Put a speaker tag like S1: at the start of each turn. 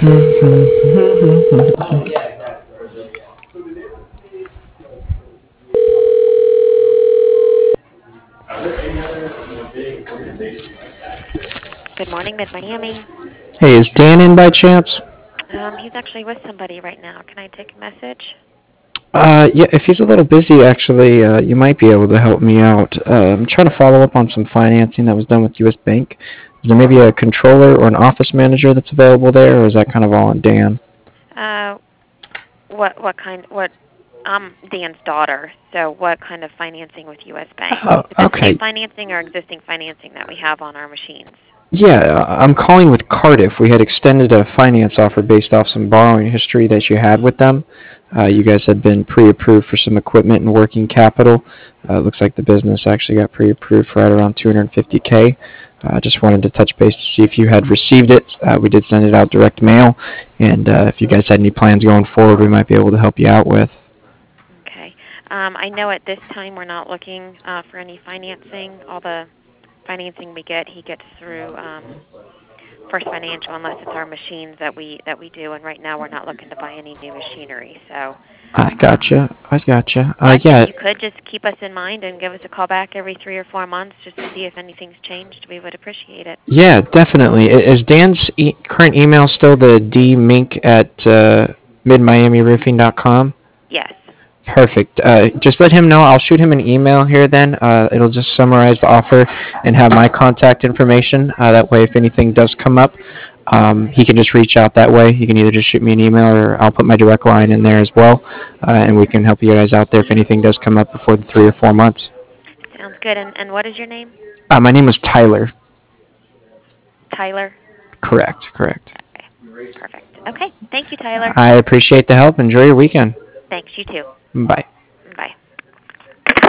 S1: Good morning, Mid Miami.
S2: Hey, is Dan in by chance?
S1: He's actually with somebody right now. Can I take a message?
S2: Yeah, if he's a little busy, actually, you might be able to help me out. I'm trying to follow up on some financing that was done with U.S. Bank. Is there maybe a controller or an office manager that's available there, or is that kind of all on Dan?
S1: Uh, what kind? What? I'm Dan's daughter. So, what kind of financing with U.S. Bank?
S2: Oh,
S1: Is this new
S2: okay.
S1: financing or existing financing that we have on our machines?
S2: Yeah, I'm calling with Cardiff. We had extended a finance offer based off some borrowing history that you had with them. You guys had been pre-approved for some equipment and working capital. Looks like the business actually got pre-approved for right around 250K. I just wanted to touch base to see if you had received it. We did send it out direct mail, and if you guys had any plans going forward, we might be able to help you out with.
S1: Okay. I know at this time we're not looking for any financing. All the financing we get, he gets through First Financial, unless it's our machines that we do. And right now, we're not looking to buy any new machinery. So.
S2: I
S1: Um,
S2: gotcha. I gotcha.
S1: But if
S2: Yeah,
S1: you could just keep us in mind and give us a call back every 3 or 4 months just to see if anything's changed, we would appreciate it.
S2: yeah, definitely. Is Dan's current email still the dmink at midmiamiroofing.com?
S1: Yes.
S2: Perfect. Just let him know. I'll shoot him an email here then. It'll just summarize the offer and have my contact information. That way, if anything does come up, he can just reach out that way. He can either just shoot me an email or I'll put my direct line in there as well. And we can help you guys out there if anything does come up before the 3 or 4 months.
S1: Sounds good. And what is your name?
S2: My name was Tyler.
S1: Tyler?
S2: Correct, correct.
S1: Okay. Perfect. Okay. Thank you, Tyler.
S2: I appreciate the help. Enjoy your weekend.
S1: Thanks. You too.
S2: Bye.